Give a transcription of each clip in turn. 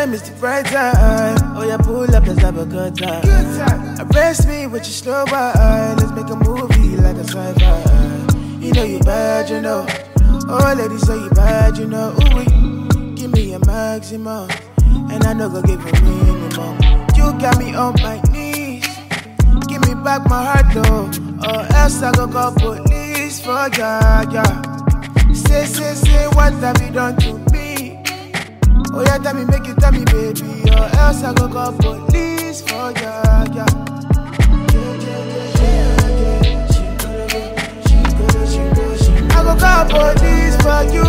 Anytime it's the right time. Oh yeah, pull up, let's have a good time. Arrest me with your slow wine. Let's make a movie like a sci-fi. You know you bad, you know. Oh ladies say you bad, you know. Ooh, give me a maximum, and I know go give a minimum. You got me on my knees. Give me back my heart though, or else I go call police for ya, yeah. Say, what have you done to me? Oh yeah, tell me, make you tell me, baby, or else I go call police for ya, yeah. I go call police for you.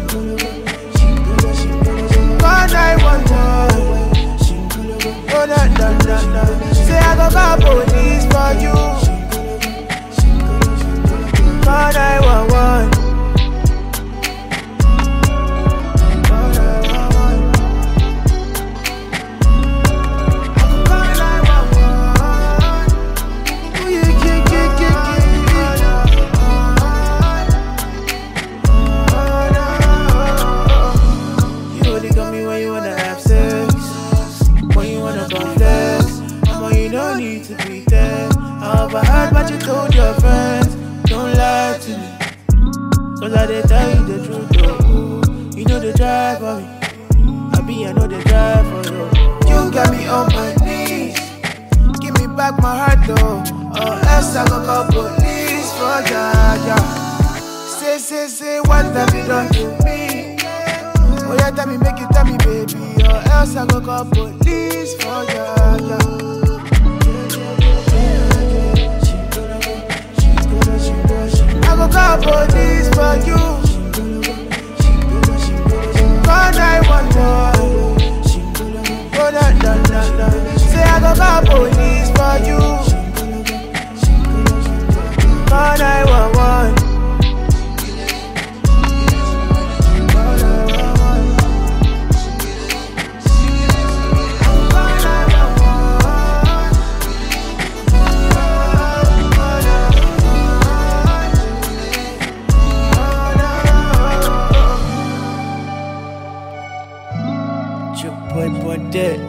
Call 911. Oh no. Say I go call police for you. Call 911. Overheard what you told your friends. Don't lie to me, cause I did tell you the truth though. You know the drive for me, I know the drive for you. You got me on my knees. Give me back my heart though, or else I go call police for ya, yeah. Say, what have you done to me? Oh yeah, tell me, make you tell me, baby, or else I go call police for ya, yeah. I go call police for you. Call 911. Oh no. Say I go call police for you. Call 911. Dead.